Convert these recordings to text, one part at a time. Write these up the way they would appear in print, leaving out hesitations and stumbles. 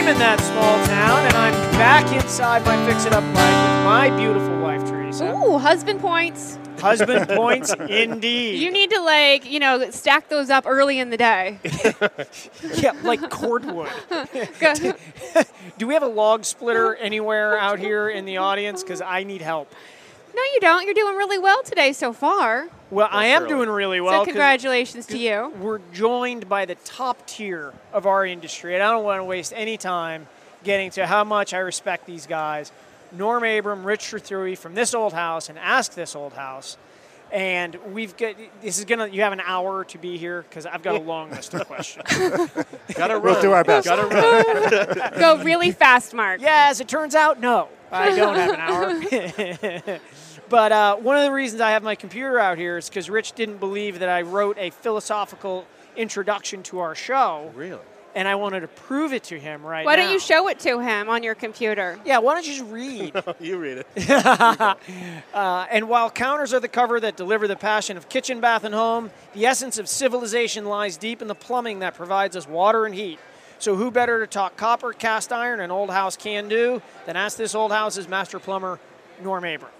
in that small town, and I'm back inside my Fix-It-Up life with my beautiful wife, Teresa. Ooh, husband points. Husband points, indeed. You need to, stack those up early in the day. Yeah, like cordwood. Do we have a log splitter anywhere out here in the audience? Because I need help. No, you don't. You're doing really well today so far. Well, I am doing really well. So congratulations to you. We're joined by the top tier of our industry, and I don't want to waste any time getting to how much I respect these guys. Norm Abram, Rich Trethewey from This Old House and Ask This Old House. And you have an hour to be here because I've got a long list of questions. We'll do our best. Go really fast, Mark. Yeah, as it turns out, no, I don't have an hour. But one of the reasons I have my computer out here is because Rich didn't believe that I wrote a philosophical introduction to our show. Really? And I wanted to prove it to him right now. Why don't you show it to him on your computer? Yeah, why don't you just read? You read it. And while counters are the cover that deliver the passion of kitchen, bath, and home, the essence of civilization lies deep in the plumbing that provides us water and heat. So who better to talk copper, cast iron, and old house can do than Ask This Old House's master plumber, Norm Abram.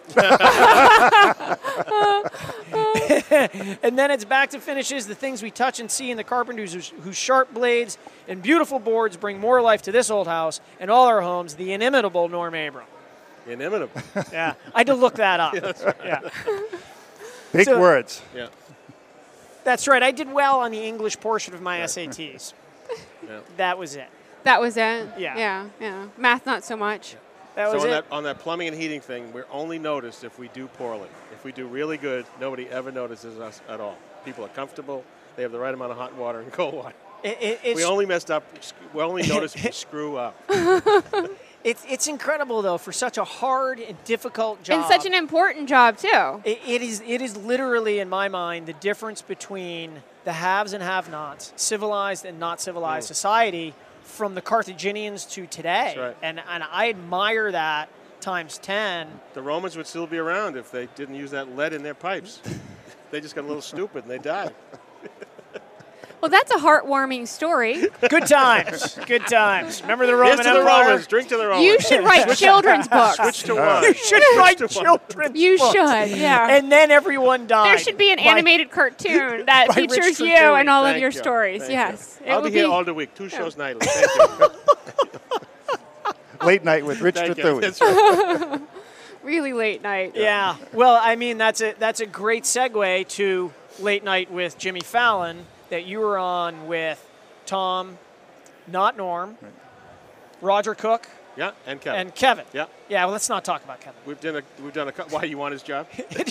And then it's back to finishes, the things we touch and see, and the carpenters whose sharp blades and beautiful boards bring more life to this old house and all our homes, the inimitable Norm Abram. Inimitable. Yeah, I had to look that up. Yeah. Big words. Yeah. That's right. I did well on the English portion of my SATs. Yeah. That was it. That was it? Yeah. Yeah. Math, not so much. That was it. On that plumbing and heating thing, we're only noticed if we do poorly. If we do really good, nobody ever notices us at all. People are comfortable. They have the right amount of hot water and cold water. We only messed up. We only noticed if we screw up. It's incredible, though, for such a hard and difficult job. And such an important job, too. It is literally, in my mind, the difference between the haves and have-nots, civilized and not civilized society, from the Carthaginians to today. That's right. And I admire that times 10. The Romans would still be around if they didn't use that lead in their pipes. They just got a little stupid and they died. Well, that's a heartwarming story. Good times. Good times. Remember the Roman Here's to the Empire? Romans. Drink to the Romans. You should write children's books. Switch to wine. You should write children's You books. should, yeah. And then everyone died. There should be an animated cartoon that by Rich features you Trethewey. and all of Thank your you. stories. Thank Yes. you. I'll be here all the week. 2 shows nightly. Thank you. Late night with Rich Thank you. Trethewey. That's right. Really late night. Yeah. Well, I mean, that's a great segue to Late Night with Jimmy Fallon that you were on with Tom, not Norm, Roger Cook, Yeah, and Kevin. and Kevin. Yeah. Yeah, well, let's not talk about Kevin. We've done a why you want his job?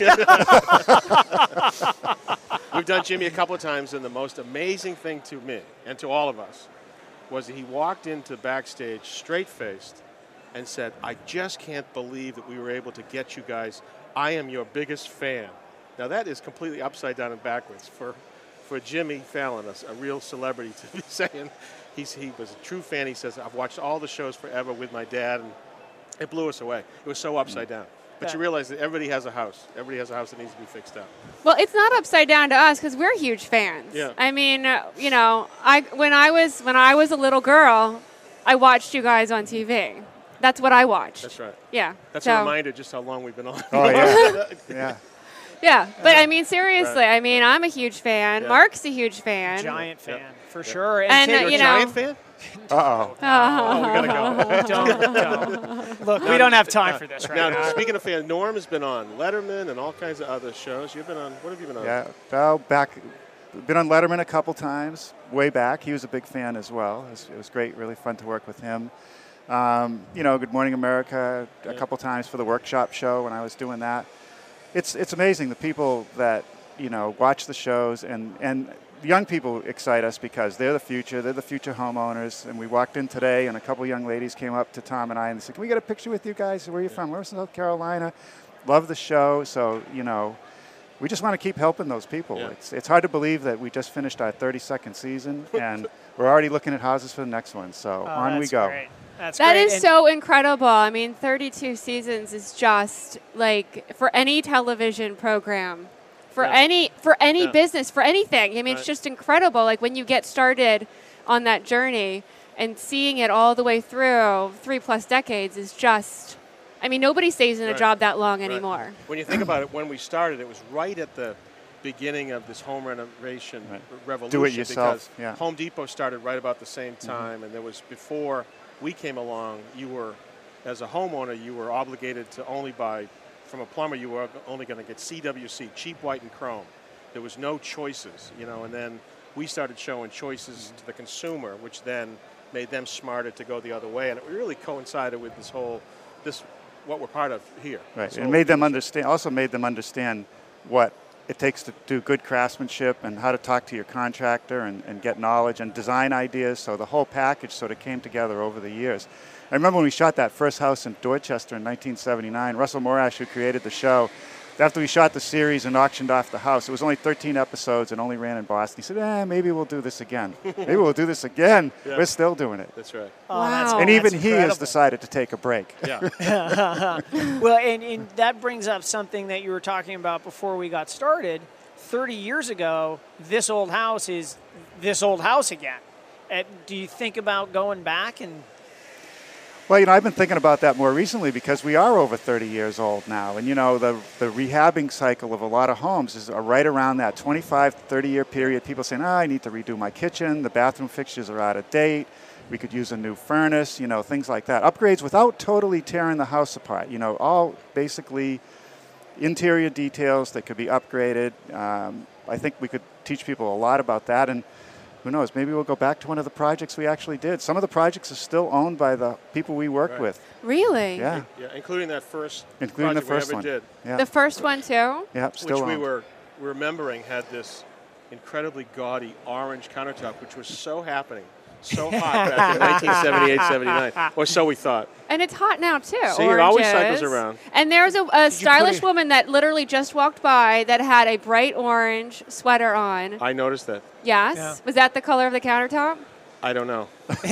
We've done Jimmy a couple of times, and the most amazing thing to me and to all of us was that he walked into backstage straight-faced and said, "I just can't believe that we were able to get you guys. I am your biggest fan." Now that is completely upside down and backwards for Jimmy Fallon, a real celebrity, to be saying he was a true fan. He says, "I've watched all the shows forever with my dad," and it blew us away. It was so upside down. But you realize that everybody has a house. Everybody has a house that needs to be fixed up. Well, it's not upside down to us because we're huge fans. Yeah. I mean, when I was a little girl, I watched you guys on TV. That's what I watched. That's right. Yeah. That's so, a reminder just how long we've been on. Oh, yeah. Yeah. Yeah, but I mean, seriously, Right. I mean, I'm a huge fan. Yeah. Mark's a huge fan. Giant fan, Yep. for Yep. sure. And, Taylor- You're a you know- Giant fan? Uh-oh. Oh, we gotta go. Don't. Look, we don't have time for this right Now, now. speaking of fans, Norm has been on Letterman and all kinds of other shows. You've been on. What have you been on? Yeah. Well, been on Letterman a couple times, way back. He was a big fan as well. It was great, really fun to work with him. Good Morning America a couple times for the workshop show when I was doing that. It's amazing the people that watch the shows and young people excite us because they're the future. They're the future homeowners. And we walked in today, and a couple young ladies came up to Tom and I and they said, "Can we get a picture with you guys? Where are you from?" "We're from South Carolina." Love the show. So we just want to keep helping those people. Yeah. It's hard to believe that we just finished our 32nd season and we're already looking at houses for the next one. So on we that's go. Great. That's That great. is And so incredible. I mean, 32 seasons is just like for any television program, for Yeah. any business, for anything. I mean, it's Right. just incredible. Like when you get started on that journey, and seeing it all the way through 3+ decades is just, I mean, nobody stays in a Right. job that long Right. anymore. When you think about it, when we started, it was right at the beginning of this home renovation Right. revolution. Do it yourself, Because yeah. Home Depot started right about the same time, and there was, before we came along, you were, as a homeowner, you were obligated to only buy, from a plumber, you were only going to get CWC, cheap, white, and chrome. There was no choices, you know, and then we started showing choices to the consumer, which then made them smarter to go the other way, and it really coincided with this whole, what we're part of here. Right, This and whole made them industry. understand. Also made them understand what it takes to do good craftsmanship and how to talk to your contractor and get knowledge and design ideas. So the whole package sort of came together over the years. I remember when we shot that first house in Dorchester in 1979. Russell Morash, who created the show, after we shot the series and auctioned off the house, it was only 13 episodes and only ran in Boston. He said, maybe we'll do this again. Maybe we'll do this again. Yeah. We're still doing it. That's right. Oh, Wow. And that's even he has incredible. decided to take a break. Yeah. Well, and that brings up something that you were talking about before we got started. 30 years ago, this old house is this old house again. Do you think about going back and? Well, you know, I've been thinking about that more recently because we are over 30 years old now. And, you know, the rehabbing cycle of a lot of homes is right around that 25, 30-year period. People saying, I need to redo my kitchen. The bathroom fixtures are out of date. We could use a new furnace, you know, things like that. Upgrades without totally tearing the house apart. You know, all basically interior details that could be upgraded. I think we could teach people a lot about that. And who knows, maybe we'll go back to one of the projects we actually did. Some of the projects are still owned by the people we worked Right. with. Really? Yeah, Yeah, including that first including the project we first ever one. did, Yeah, The first one too? yeah, still which we owned. were remembering had this incredibly gaudy orange countertop, which was so happening, so hot back in 1978, 79, or so we thought. And it's hot now too. See, it always oranges. cycles around. And there's a you put stylish it- woman that literally just walked by that had a bright orange sweater on. I noticed that. Yes. Yeah. Was that the color of the countertop? I don't know.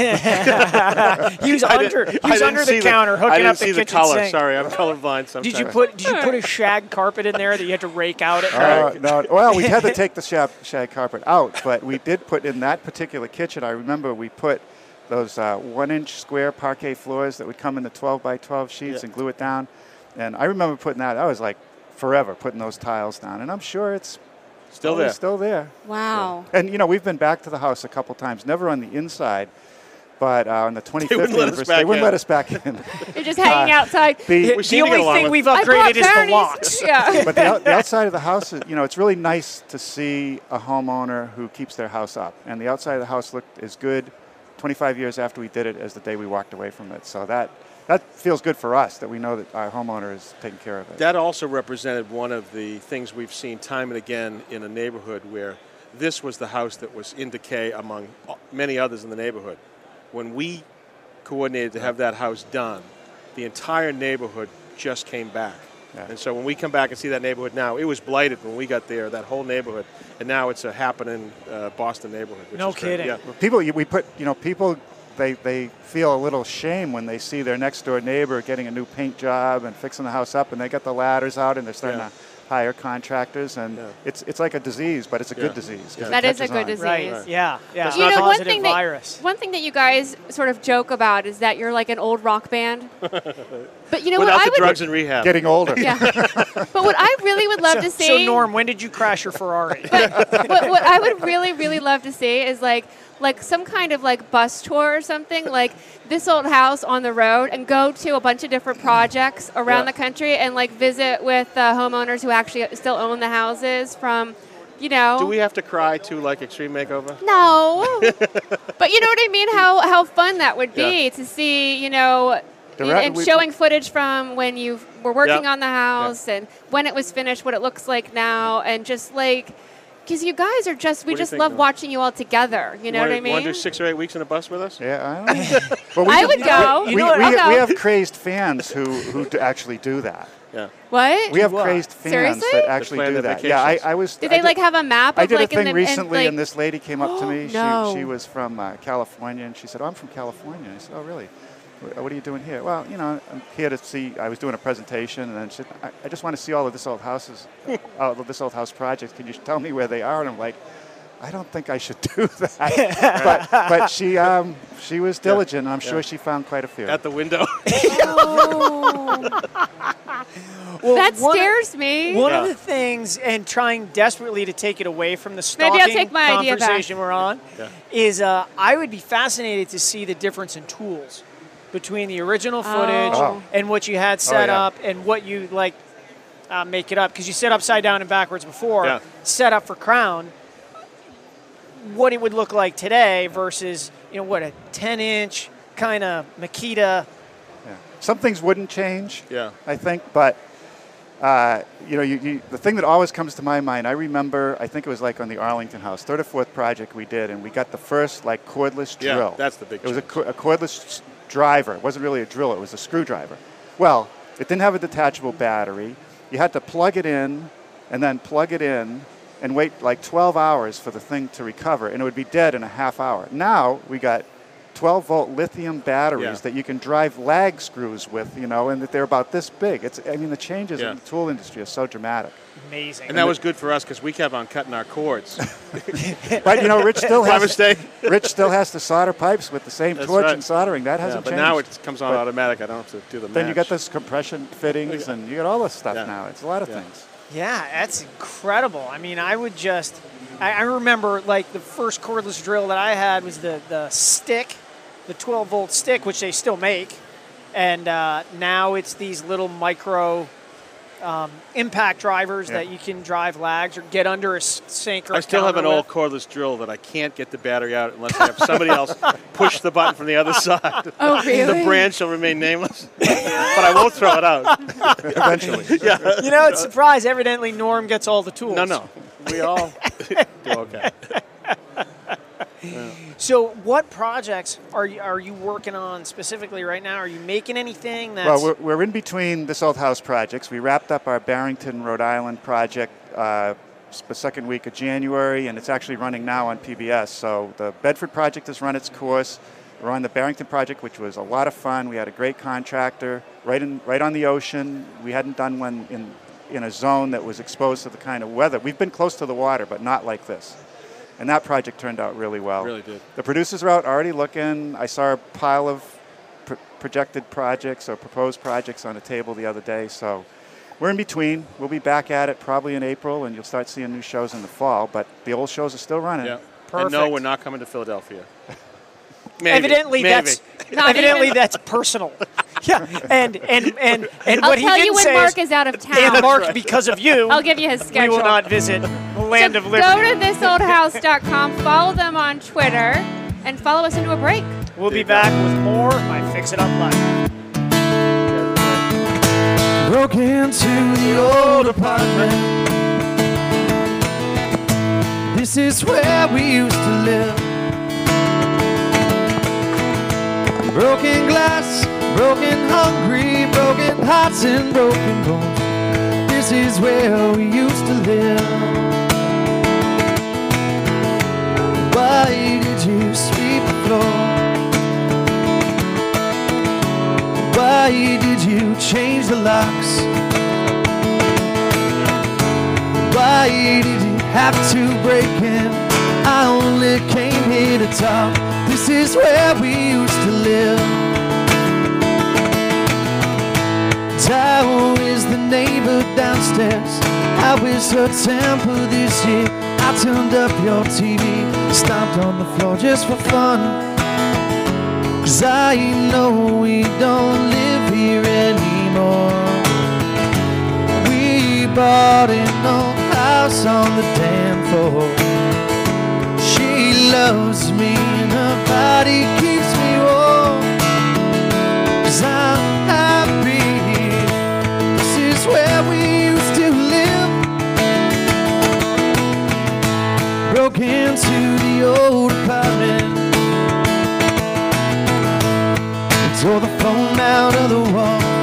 He was I under, didn't- he was I under didn't the see counter I hooking didn't up see the the kitchen color. sink. Sorry, I'm colorblind sometimes. Did you put a shag carpet in there that you had to rake out at night? No, well, we had to take the shag carpet out, but we did put in that particular kitchen. I remember we put those 1-inch square parquet floors that would come in the 12 by 12 sheets Yeah. and glue it down. And I remember putting that. I was like forever putting those tiles down, and I'm sure it's Still probably there. Still there. Wow. And you know, we've been back to the house a couple times, never on the inside, but on the 25th wouldn't let us anniversary, back they wouldn't in. let us back in. You're just hanging outside. The, The seem to get only along thing with- we've I brought upgraded is the brownies. locks. Yeah. But the outside of the house, is, you know, it's really nice to see a homeowner who keeps their house up. And the outside of the house looked as good 25 years after we did it as the day we walked away from it. So that feels good for us, that we know that our homeowner is taking care of it. That also represented one of the things we've seen time and again in a neighborhood where this was the house that was in decay among many others in the neighborhood. When we coordinated to have that house done, the entire neighborhood just came back. Yeah. And so when we come back and see that neighborhood now, it was blighted when we got there, that whole neighborhood. And now it's a happening Boston neighborhood. Which No is great. kidding. Yeah. People, people, they feel a little shame when they see their next door neighbor getting a new paint job and fixing the house up, and they got the ladders out and they're starting Yeah. to hire contractors, and Yeah. it's like a disease, but it's a Yeah. good disease. 'cause Yeah. it That is a catches good on. disease. Right. Yeah. Yeah. That's You not know, the one Positive thing that virus. you guys sort of joke about is that you're like an old rock band. But you know Without what I the would drugs and rehab. Getting older. Yeah. But what I really would love to see So Norm, when did you crash your Ferrari? what I would really, really love to see is like some kind of like bus tour or something, like this old house on the road, and go to a bunch of different projects around Yeah. the country and like visit with homeowners who actually still own the houses from, you know. Do we have to cry to like Extreme Makeover? No. But you know what I mean? How fun that would be Yeah. to see, you know, Direct- and we- showing footage from when you were working Yeah. on the house and when it was finished, what it looks like now, and just like, because you guys are just, we What do you just think, love Norm? watching you all together. You know what I mean? Want to do 6 or 8 weeks in a bus with us? Yeah, I don't know. But I would go. We, You know what, we, I'll go. we have crazed fans who actually do that. Yeah. What? We have what? crazed fans Seriously? that actually plan do their that. Yeah, vacations. I was. Did I they like have a map of I did like a thing in the recently, like, and this lady came up to me. No. She was from California, and she said, "Oh, I'm from California." I said, "Oh, really? What are you doing here?" "Well, you know, I'm here to see." I was doing a presentation, and then she said, "I just want to see all of this old house projects. Can you tell me where they are?" And I'm like, I don't think I should do that. but she was diligent, and I'm sure she found quite a few. At the window. Well, That scares me. One Yeah. of the things, and trying desperately to take it away from the Maybe I'll stalking take my idea back. conversation we're on, is I would be fascinated to see the difference in tools between the original footage Oh. and what you had set yeah. up and what you make it up, because you said upside down and backwards before. Yeah. Set up for Crown. What it would look like today versus a 10-inch kind of Makita. Yeah. Some things wouldn't change, Yeah. I think, but the thing that always comes to my mind, I remember, I think it was like on the Arlington House, third or fourth project we did, and we got the first cordless Yeah, drill. that's the big It was a change. cordless driver. It wasn't really a drill, it was a screwdriver. Well, it didn't have a detachable battery. You had to plug it in and then plug it in and wait like 12 hours for the thing to recover, and it would be dead in a half hour. Now we got 12-volt lithium batteries that you can drive lag screws with, and that they're about this big. The changes in the tool industry are so dramatic. Amazing. And that was good for us because we kept on cutting our cords. But Rich still My has mistake. Rich still has to solder pipes with the same That's torch right. and soldering. That Yeah, hasn't but changed. now it comes on But automatic. I don't have to do the Then you match. got those compression fittings, and you got all this stuff Yeah. now. It's a lot of Yeah. things. Yeah, that's incredible. I mean, I remember like the first cordless drill that I had was the stick, the 12-volt stick, which they still make. And now it's these little micro impact drivers that you can drive lags or get under a sink or I still have an counter old with. cordless drill that I can't get the battery out unless I have somebody else push the button from the other side. Oh, really? The brand shall remain nameless, but I won't throw it out. Eventually. It's a surprise. Evidently, Norm gets all the tools. No. We all do okay. So, what projects are you working on specifically right now? Are you making anything that's Well, we're in between this old house projects. We wrapped up our Barrington, Rhode Island project the second week of January, and it's actually running now on PBS. So the Bedford project has run its course. We're on the Barrington project, which was a lot of fun. We had a great contractor right on the ocean. We hadn't done one in a zone that was exposed to the kind of weather. We've been close to the water, but not like this. And that project turned out really well. Really did. The producers are out already looking. I saw a pile of projected projects or proposed projects on a table the other day. So we're in between. We'll be back at it probably in April, and you'll start seeing new shows in the fall. But the old shows are still running. Yeah. Perfect. And no, we're not coming to Philadelphia. Maybe. evidently Maybe. that's personal. Yeah, and I'll what he tell you didn't when say Mark is, is out of and town. Mark, because of you, I'll give you his we schedule. will not visit the land So of liberty. go to thisoldhouse.com, follow them on Twitter, and follow us into a break. We'll be back with more by Fix It Up Live. Broke into the old apartment. This is where we used to live. Broken glass, broken hungry, broken hearts and broken bones. This is where we used to live. Why did you sweep the floor? Why did you change the locks? Why did you have to break in? I only came here to talk. This is where we used to live. How is the neighbor downstairs? How is her temper this year? I turned up your TV, stomped on the floor just for fun. 'Cause I know we don't live here anymore. We bought an old house on the damn floor. She loves me and her body keeps me warm. 'Cause I'm happy here. This is where we used to live. Broke into the old apartment. Tore the phone out of the wall.